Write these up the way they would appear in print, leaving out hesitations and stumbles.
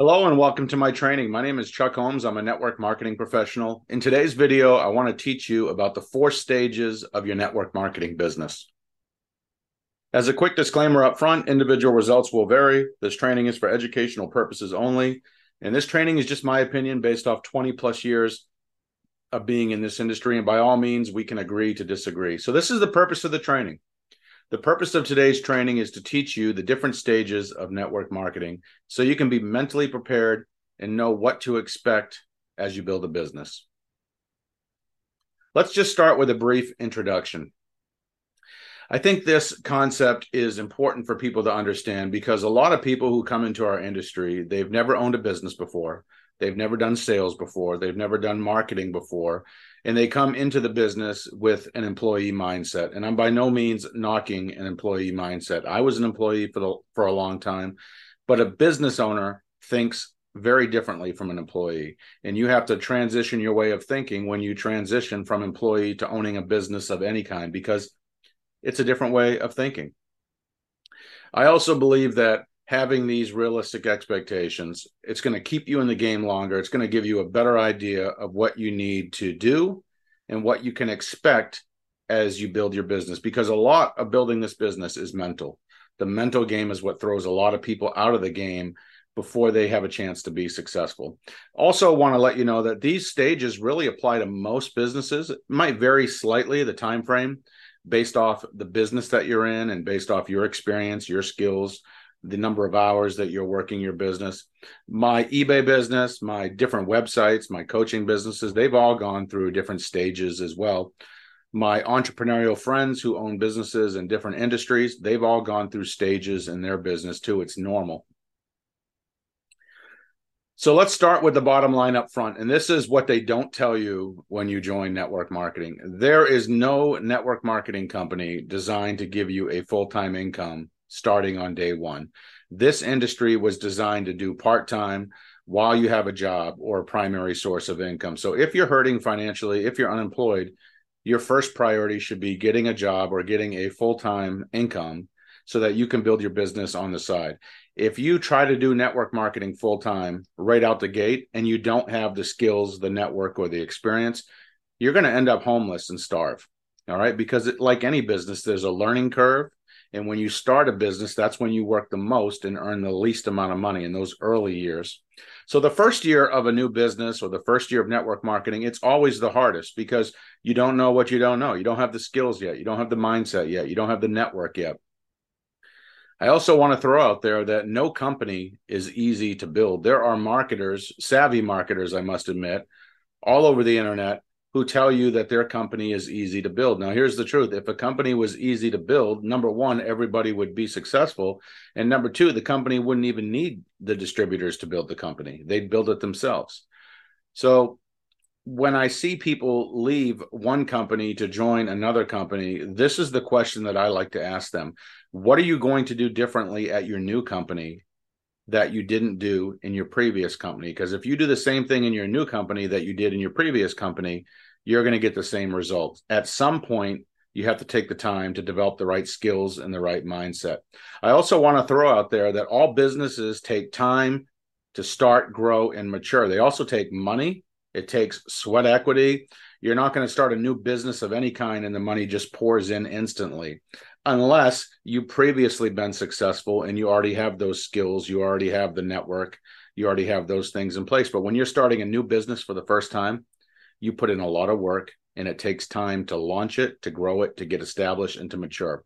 Hello and welcome to my training. My name is Chuck Holmes. I'm a network marketing professional. In today's video, I want to teach you about the 4 stages of your network marketing business. As a quick disclaimer up front, individual results will vary. This training is for educational purposes only. And this training is just my opinion based off 20 plus years of being in this industry. And by all means, we can agree to disagree. So this is the purpose of the training. The purpose of today's training is to teach you the different stages of network marketing so you can be mentally prepared and know what to expect as you build a business. Let's just start with a brief introduction. I think this concept is important for people to understand because a lot of people who come into our industry, they've never owned a business before. They've never done sales before. They've never done marketing before. And they come into the business with an employee mindset. And I'm by no means knocking an employee mindset. I was an employee for a long time, but a business owner thinks very differently from an employee. And you have to transition your way of thinking when you transition from employee to owning a business of any kind, because it's a different way of thinking. I also believe that having these realistic expectations, it's going to keep you in the game longer. It's going to give you a better idea of what you need to do and what you can expect as you build your business, because a lot of building this business is mental. The mental game is what throws a lot of people out of the game before they have a chance to be successful. Also want to let you know that these stages really apply to most businesses. It might vary slightly, the time frame, based off the business that you're in and based off your experience, your skills, the number of hours that you're working your business. My eBay business, my different websites, my coaching businesses, they've all gone through different stages as well. My entrepreneurial friends who own businesses in different industries, they've all gone through stages in their business too. It's normal. So let's start with the bottom line up front. And this is what they don't tell you when you join network marketing. There is no network marketing company designed to give you a full-time income starting on day one. This industry was designed to do part-time while you have a job or a primary source of income. So if you're hurting financially, if you're unemployed, your first priority should be getting a job or getting a full-time income so that you can build your business on the side. If you try to do network marketing full-time right out the gate and you don't have the skills, the network, or the experience, you're going to end up homeless and starve. All right. Because like any business, there's a learning curve. And when you start a business, that's when you work the most and earn the least amount of money in those early years. So the first year of a new business or the first year of network marketing, it's always the hardest because you don't know what you don't know. You don't have the skills yet. You don't have the mindset yet. You don't have the network yet. I also want to throw out there that no company is easy to build. There are marketers, savvy marketers, I must admit, all over the internet who tell you that their company is easy to build. Now, here's the truth. If a company was easy to build, number one, everybody would be successful. And number two, the company wouldn't even need the distributors to build the company. They'd build it themselves. So when I see people leave one company to join another company, this is the question that I like to ask them. What are you going to do differently at your new company that you didn't do in your previous company? Because if you do the same thing in your new company that you did in your previous company, you're going to get the same results. At some point, you have to take the time to develop the right skills and the right mindset. I also want to throw out there that all businesses take time to start, grow, and mature. They also take money. It takes sweat equity. You're not going to start a new business of any kind and the money just pours in instantly, unless you've previously been successful and you already have those skills, you already have the network, you already have those things in place. But when you're starting a new business for the first time, you put in a lot of work and it takes time to launch it, to grow it, to get established, and to mature.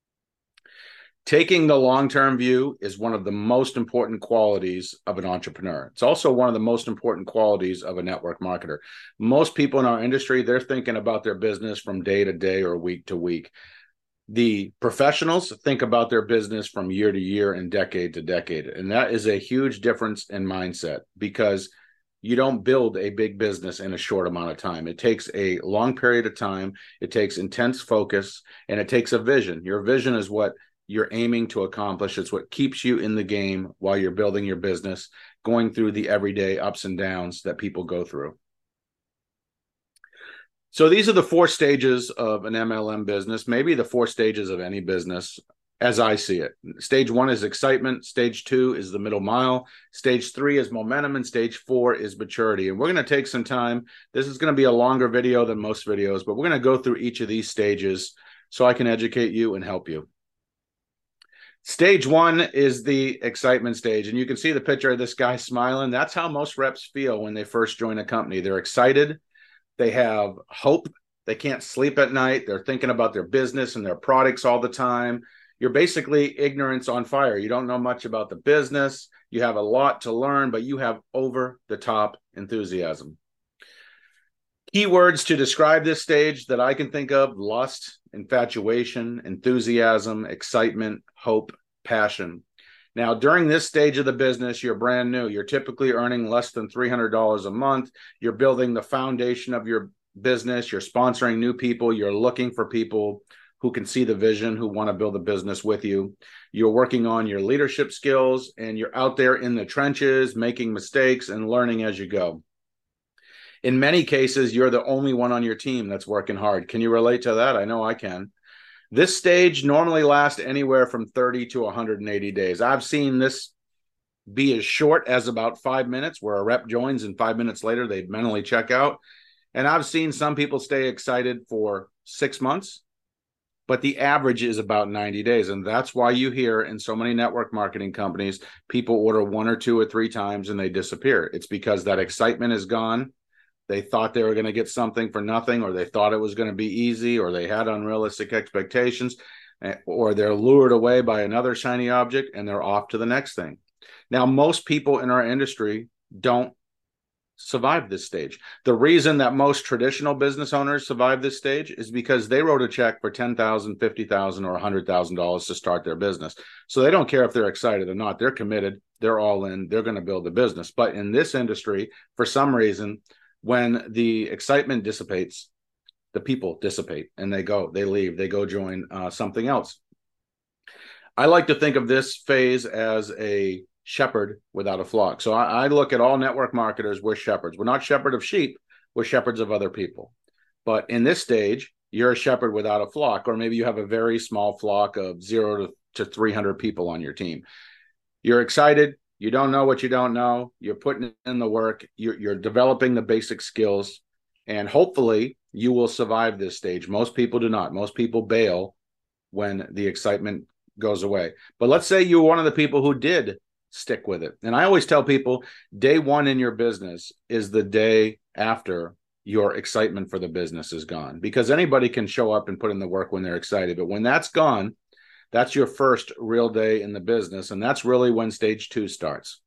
Taking the long-term view is one of the most important qualities of an entrepreneur. It's also one of the most important qualities of a network marketer. Most people in our industry, they're thinking about their business from day to day or week to week. The professionals think about their business from year to year and decade to decade. And that is a huge difference in mindset because you don't build a big business in a short amount of time. It takes a long period of time. It takes intense focus and it takes a vision. Your vision is what you're aiming to accomplish. It's what keeps you in the game while you're building your business, going through the everyday ups and downs that people go through. So these are the 4 stages of an MLM business, maybe the 4 stages of any business. as I see it. Stage 1 is excitement. Stage 2 is the middle mile. Stage 3 is momentum. And stage 4 is maturity. And we're going to take some time. This is going to be a longer video than most videos, but we're going to go through each of these stages so I can educate you and help you. Stage 1 is the excitement stage. And you can see the picture of this guy smiling. That's how most reps feel when they first join a company. They're excited. They have hope. They can't sleep at night. They're thinking about their business and their products all the time. You're basically ignorance on fire. You don't know much about the business. You have a lot to learn, but you have over-the-top enthusiasm. Keywords to describe this stage that I can think of: lust, infatuation, enthusiasm, excitement, hope, passion. Now, during this stage of the business, you're brand new. You're typically earning less than $300 a month. You're building the foundation of your business. You're sponsoring new people. You're looking for people who can see the vision, who want to build a business with you. You're working on your leadership skills, and you're out there in the trenches, making mistakes and learning as you go. In many cases, you're the only one on your team that's working hard. Can you relate to that? I know I can. This stage normally lasts anywhere from 30 to 180 days. I've seen this be as short as about 5 minutes, where a rep joins and 5 minutes later they mentally check out. And I've seen some people stay excited for 6 months, but the average is about 90 days. And that's why you hear in so many network marketing companies, people order 1 or 2 or 3 times and they disappear. It's because that excitement is gone. They thought they were going to get something for nothing, or they thought it was going to be easy, or they had unrealistic expectations, or they're lured away by another shiny object and they're off to the next thing. Now, most people in our industry don't survive this stage. The reason that most traditional business owners survive this stage is because they wrote a check for $10,000, $50,000, or $100,000 to start their business. So they don't care if they're excited or not. They're committed. They're all in. They're going to build a business. But in this industry, for some reason, when the excitement dissipates, the people dissipate and they leave, they go join something else. I like to think of this phase as a shepherd without a flock. So I look at all network marketers, we're shepherds. We're not shepherd of sheep, we're shepherds of other people. But in this stage, you're a shepherd without a flock, or maybe you have a very small flock of 0 to 300 people on your team. You're excited. You don't know what you don't know. You're putting in the work. You're developing the basic skills, and hopefully you will survive this stage. Most people do not. Most people bail when the excitement goes away. But let's say you're one of the people who did stick with it. And I always tell people, day 1 in your business is the day after your excitement for the business is gone, because anybody can show up and put in the work when they're excited. But when that's gone, that's your first real day in the business. And that's really when stage 2 starts.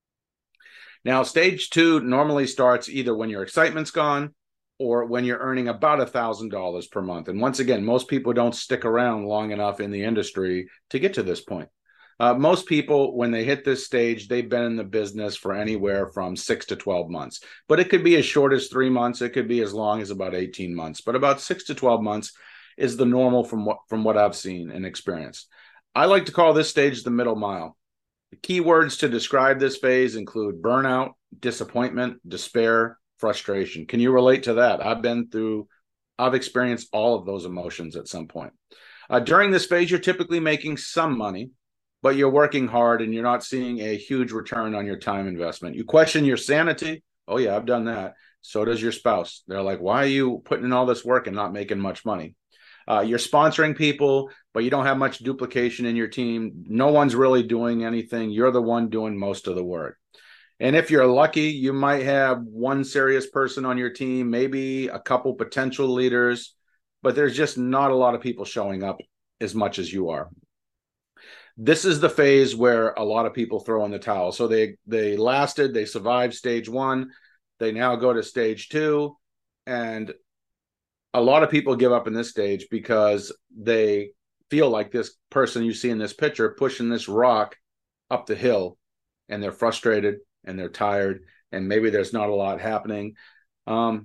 Now, stage 2 normally starts either when your excitement's gone or when you're earning about $1,000 per month. And once again, most people don't stick around long enough in the industry to get to this point. Most people, when they hit this stage, they've been in the business for anywhere from 6 to 12 months. But it could be as short as 3 months. It could be as long as about 18 months. But about 6 to 12 months is the normal from what I've seen and experienced. I like to call this stage the middle mile. The key words to describe this phase include burnout, disappointment, despair, frustration. Can you relate to that? I've experienced all of those emotions at some point. During this phase, you're typically making some money, but you're working hard and you're not seeing a huge return on your time investment. You question your sanity. Oh yeah, I've done that. So does your spouse. They're like, why are you putting in all this work and not making much money? You're sponsoring people, but you don't have much duplication in your team. No one's really doing anything. You're the one doing most of the work. And if you're lucky, you might have one serious person on your team, maybe a couple potential leaders, but there's just not a lot of people showing up as much as you are. This is the phase where a lot of people throw in the towel. So they survived stage 1. They now go to stage 2. And a lot of people give up in this stage because they feel like this person you see in this picture pushing this rock up the hill, and they're frustrated and they're tired, and maybe there's not a lot happening. And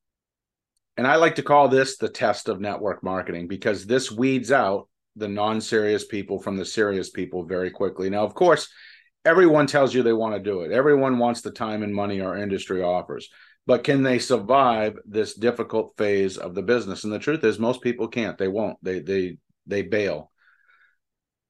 I like to call this the test of network marketing, because this weeds out the non-serious people from the serious people very quickly. Now, of course, everyone tells you they want to do it. Everyone wants the time and money our industry offers. But can they survive this difficult phase of the business? And the truth is, most people can't. They won't. They bail.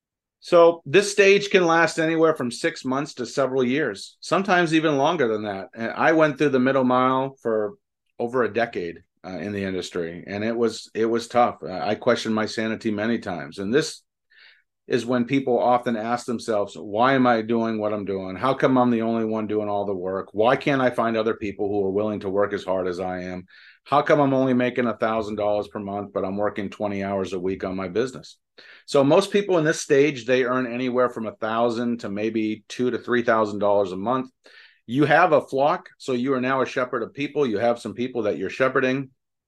So this stage can last anywhere from 6 months to several years, sometimes even longer than that. And I went through the middle mile for over a decade in the industry, and it was tough. I questioned my sanity many times, and this is when people often ask themselves, why am I doing what I'm doing? How come I'm the only one doing all the work? Why can't I find other people who are willing to work as hard as I am? How come I'm only making $1,000 per month, but I'm working 20 hours a week on my business? So most people in this stage, they earn anywhere from 1,000 to maybe $2,000 to $3,000 a month. You have a flock, so you are now a shepherd of people. You have some people that you're shepherding.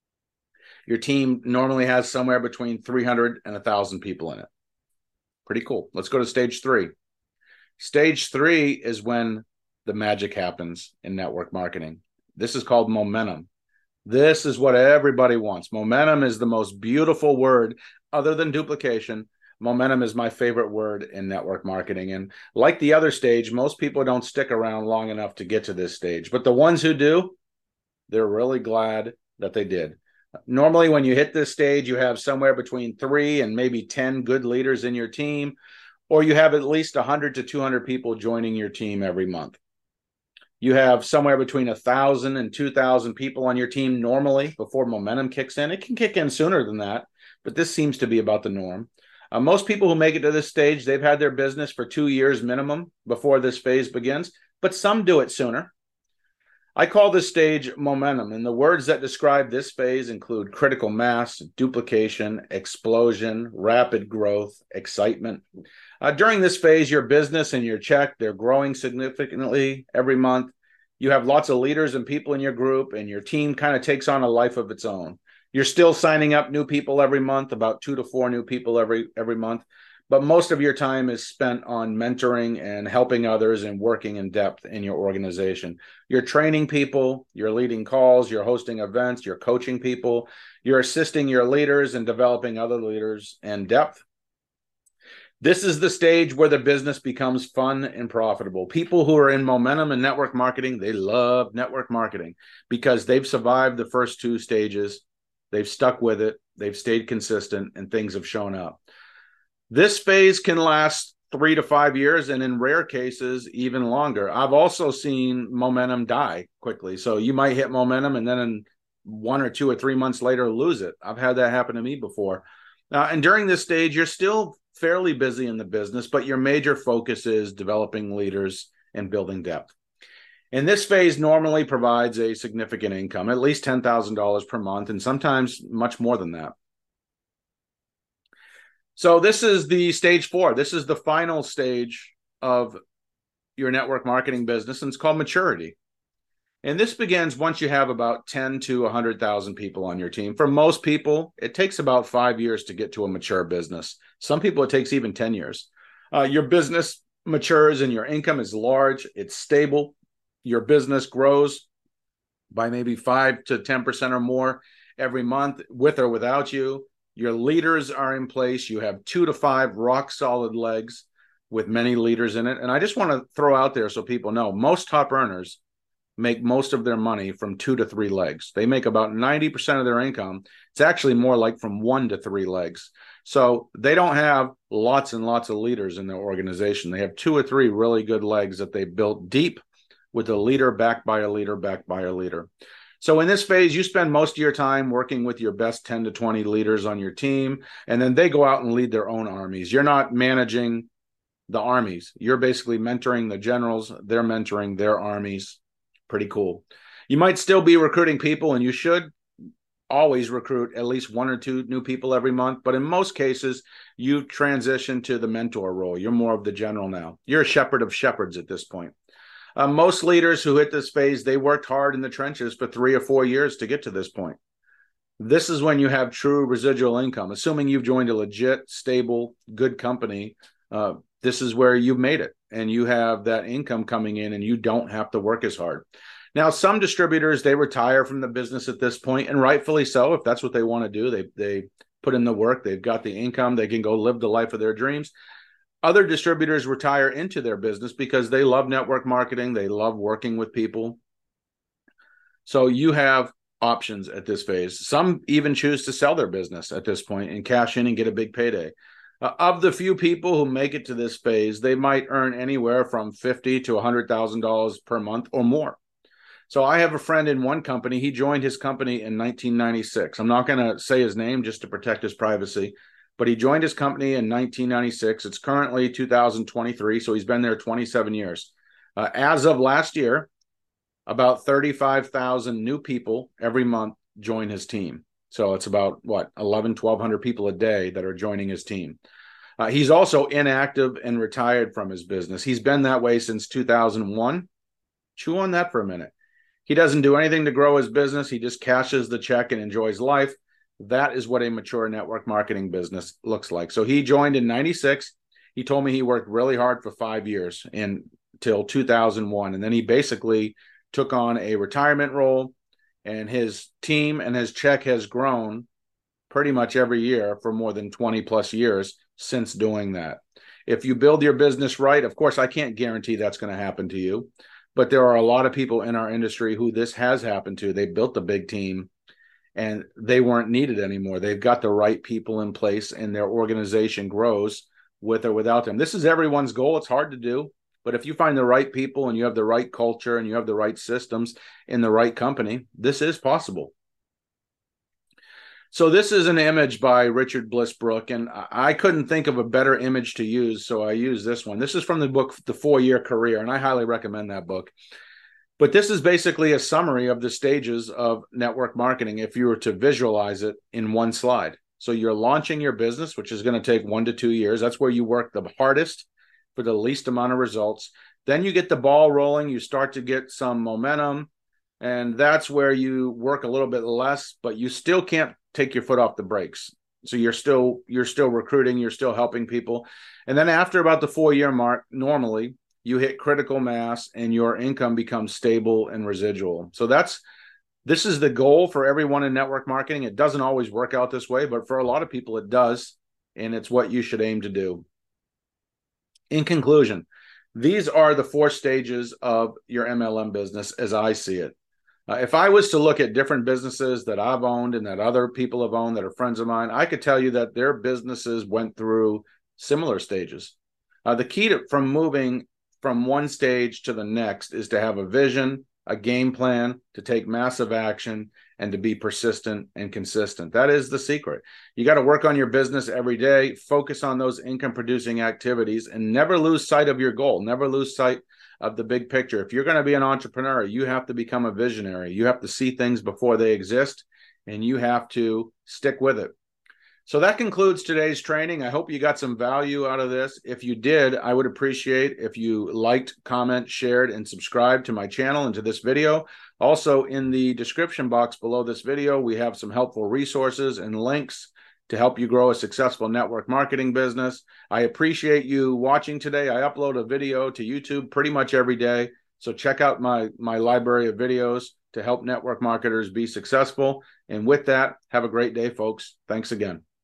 Your team normally has somewhere between 300 and 1,000 people in it. Pretty cool. Let's go to stage 3. Stage 3 is when the magic happens in network marketing. This is called momentum. This is what everybody wants. Momentum is the most beautiful word other than duplication. Momentum is my favorite word in network marketing. And like the other stage, most people don't stick around long enough to get to this stage. But the ones who do, they're really glad that they did. Normally, when you hit this stage, you have somewhere between 3 and maybe 10 good leaders in your team, or you have at least 100 to 200 people joining your team every month. You have somewhere between 1,000 and 2,000 people on your team normally before momentum kicks in. It can kick in sooner than that, but this seems to be about the norm. Most people who make it to this stage, they've had their business for 2 years minimum before this phase begins, but some do it sooner. I call this stage momentum, and the words that describe this phase include critical mass, duplication, explosion, rapid growth, excitement. During this phase, your business and your check, they're growing significantly every month. You have lots of leaders and people in your group, and your team kind of takes on a life of its own. You're still signing up new people every month, about 2 to 4 new people every month. But most of your time is spent on mentoring and helping others and working in depth in your organization. You're training people, you're leading calls, you're hosting events, you're coaching people, you're assisting your leaders and developing other leaders in depth. This is the stage where the business becomes fun and profitable. People who are in momentum and network marketing, they love network marketing because they've survived the first 2 stages. They've stuck with it. They've stayed consistent and things have shown up. This phase can last 3 to 5 years, and in rare cases, even longer. I've also seen momentum die quickly. So you might hit momentum and then in 1 or 2 or 3 months later, lose it. I've had that happen to me before. And during this stage, you're still fairly busy in the business, but your major focus is developing leaders and building depth. And this phase normally provides a significant income, at least $10,000 per month, and sometimes much more than that. So this is the stage 4. This is the final stage of your network marketing business, and it's called maturity. And this begins once you have about 10 to 100,000 people on your team. For most people, it takes about 5 years to get to a mature business. Some people, it takes even 10 years. Your business matures and your income is large. It's stable. Your business grows by maybe 5 to 10% or more every month, with or without you. Your leaders are in place. You have 2 to 5 rock solid legs with many leaders in it. And I just want to throw out there so people know, most top earners make most of their money from 2 to 3 legs. They make about 90% of their income. It's actually more like from 1 to 3 legs. So they don't have lots and lots of leaders in their organization. They have 2 or 3 really good legs that they built deep with a leader backed by a leader backed by a leader. So in this phase, you spend most of your time working with your best 10 to 20 leaders on your team, and then they go out and lead their own armies. You're not managing the armies. You're basically mentoring the generals. They're mentoring their armies. Pretty cool. You might still be recruiting people, and you should always recruit at least 1 or 2 new people every month. But in most cases, you transition to the mentor role. You're more of the general now. You're a shepherd of shepherds at this point. Most leaders who hit this phase, they worked hard in the trenches for 3 or 4 years to get to this point. This is when you have true residual income. Assuming you've joined a legit, stable, good company, this is where you've made it. And you have that income coming in and you don't have to work as hard. Now, some distributors, they retire from the business at this point, and rightfully so. If that's what they want to do, they put in the work, they've got the income, they can go live the life of their dreams. Other distributors retire into their business because they love network marketing. They love working with people. So you have options at this phase. Some even choose to sell their business at this point and cash in and get a big payday. Of the few people who make it to this phase, they might earn anywhere from $50,000 to $100,000 per month or more. So I have a friend in one company. He joined his company in 1996. I'm not going to say his name just to protect his privacy, but he joined his company in 1996. It's currently 2023, so he's been there 27 years. As of last year, about 35,000 new people every month join his team. So it's about, 1,100 people a day that are joining his team. He's also inactive and retired from his business. He's been that way since 2001. Chew on that for a minute. He doesn't do anything to grow his business. He just cashes the check and enjoys life. That is what a mature network marketing business looks like. So he joined in 96. He told me he worked really hard for 5 years until 2001. And then he basically took on a retirement role, and his team and his check has grown pretty much every year for more than 20 plus years since doing that. If you build your business right, of course, I can't guarantee that's going to happen to you, but there are a lot of people in our industry who this has happened to. They built a big team and they weren't needed anymore. They've got the right people in place and their organization grows with or without them. This is everyone's goal. It's hard to do, but if you find the right people and you have the right culture and you have the right systems in the right company, this is possible. So this is an image by Richard Bliss Brooke, and I couldn't think of a better image to use, so I use this one. This is from the book, The 4-Year Career, and I highly recommend that book. But this is basically a summary of the stages of network marketing if you were to visualize it in one slide. So you're launching your business, which is going to take 1 to 2 years. That's where you work the hardest for the least amount of results. Then you get the ball rolling. You start to get some momentum, and that's where you work a little bit less, but you still can't take your foot off the brakes. So you're still recruiting, you're still helping people. And then after about the 4-year mark, normally you hit critical mass and your income becomes stable and residual. So this is the goal for everyone in network marketing. It doesn't always work out this way, but for a lot of people it does, and it's what you should aim to do. In conclusion, these are the 4 stages of your MLM business as I see it. If I was to look at different businesses that I've owned and that other people have owned that are friends of mine, I could tell you that their businesses went through similar stages. The key from moving from one stage to the next is to have a vision, a game plan, to take massive action, and to be persistent and consistent. That is the secret. You got to work on your business every day, focus on those income-producing activities, and never lose sight of your goal. Never lose sight of the big picture. If you're going to be an entrepreneur, you have to become a visionary. You have to see things before they exist, and you have to stick with it. So that concludes today's training. I hope you got some value out of this. If you did, I would appreciate if you liked, comment, shared, and subscribed to my channel and to this video. Also, in the description box below this video, we have some helpful resources and links to help you grow a successful network marketing business. I appreciate you watching today. I upload a video to YouTube pretty much every day. So check out my library of videos to help network marketers be successful. And with that, have a great day, folks. Thanks again.